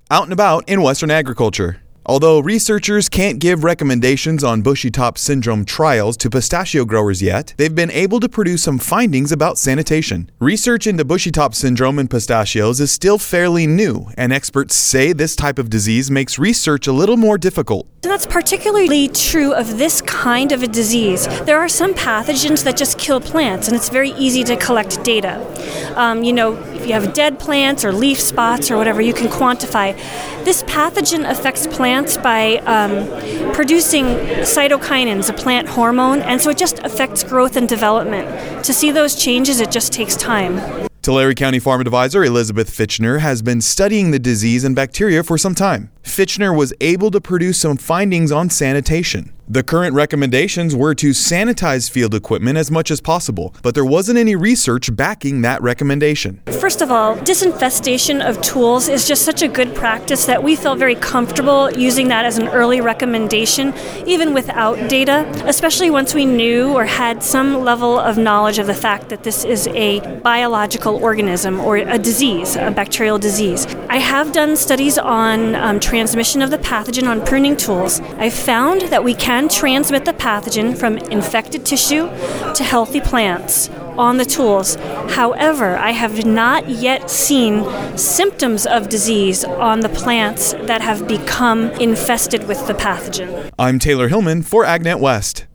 out and about in Western agriculture. Although researchers can't give recommendations on bushy-top syndrome trials to pistachio growers yet, they've been able to produce some findings about sanitation. Research into bushy-top syndrome in pistachios is still fairly new, and experts say this type of disease makes research a little more difficult. And that's particularly true of this kind of a disease. There are some pathogens that just kill plants, and it's very easy to collect data. If you have dead plants or leaf spots or whatever, you can quantify. This pathogen affects plants by producing cytokinins, a plant hormone, and so it just affects growth and development. To see those changes, it just takes time. Tulare County Farm Advisor Elizabeth Fitchner has been studying the disease and bacteria for some time. Fitchner was able to produce some findings on sanitation. The current recommendations were to sanitize field equipment as much as possible, but there wasn't any research backing that recommendation. First of all, disinfestation of tools is just such a good practice that we felt very comfortable using that as an early recommendation, even without data, especially once we knew or had some level of knowledge of the fact that this is a biological organism or a disease, a bacterial disease. I have done studies on transmission of the pathogen on pruning tools. I found that we can transmit the pathogen from infected tissue to healthy plants on the tools. However, I have not yet seen symptoms of disease on the plants that have become infested with the pathogen. I'm Taylor Hillman for AgNet West.